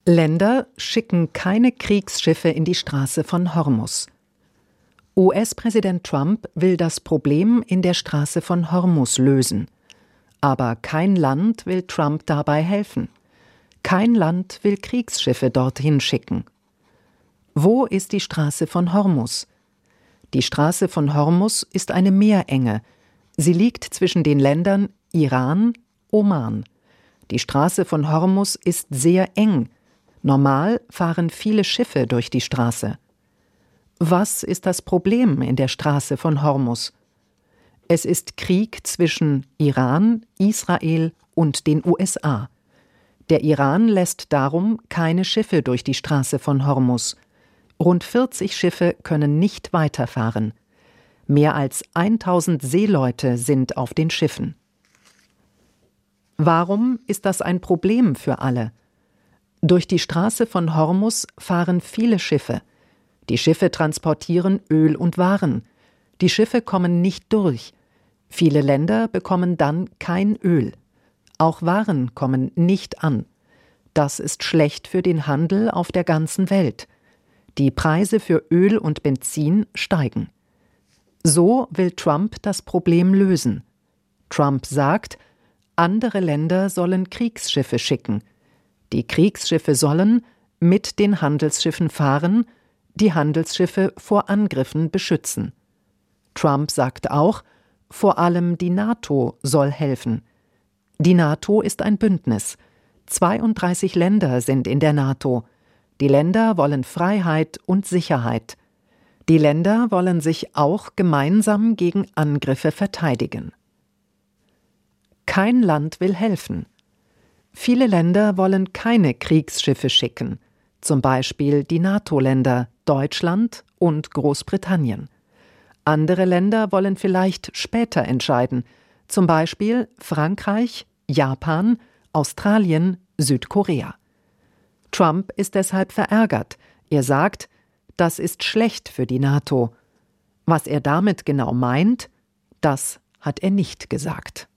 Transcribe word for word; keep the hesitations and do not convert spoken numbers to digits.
Länder schicken keine Kriegsschiffe in die Straße von Hormuz. U S-Präsident Trump will das Problem in der Straße von Hormuz lösen. Aber kein Land will Trump dabei helfen. Kein Land will Kriegsschiffe dorthin schicken. Wo ist die Straße von Hormuz? Die Straße von Hormuz ist eine Meerenge. Sie liegt zwischen den Ländern Iran, Oman. Die Straße von Hormuz ist sehr eng. Normal fahren viele Schiffe durch die Straße. Was ist das Problem in der Straße von Hormuz? Es ist Krieg zwischen Iran, Israel und den U S A. Der Iran lässt darum keine Schiffe durch die Straße von Hormuz. Rund vierzig Schiffe können nicht weiterfahren. Mehr als tausend Seeleute sind auf den Schiffen. Warum ist das ein Problem für alle? Durch die Straße von Hormuz fahren viele Schiffe. Die Schiffe transportieren Öl und Waren. Die Schiffe kommen nicht durch. Viele Länder bekommen dann kein Öl. Auch Waren kommen nicht an. Das ist schlecht für den Handel auf der ganzen Welt. Die Preise für Öl und Benzin steigen. So will Trump das Problem lösen. Trump sagt, andere Länder sollen Kriegsschiffe schicken. Die Kriegsschiffe sollen mit den Handelsschiffen fahren, die Handelsschiffe vor Angriffen beschützen. Trump sagt auch, vor allem die NATO soll helfen. Die NATO ist ein Bündnis. zweiunddreißig Länder sind in der NATO. Die Länder wollen Freiheit und Sicherheit. Die Länder wollen sich auch gemeinsam gegen Angriffe verteidigen. Kein Land will helfen. Viele Länder wollen keine Kriegsschiffe schicken, zum Beispiel die NATO-Länder Deutschland und Großbritannien. Andere Länder wollen vielleicht später entscheiden, zum Beispiel Frankreich, Japan, Australien, Südkorea. Trump ist deshalb verärgert. Er sagt, das ist schlecht für die NATO. Was er damit genau meint, das hat er nicht gesagt.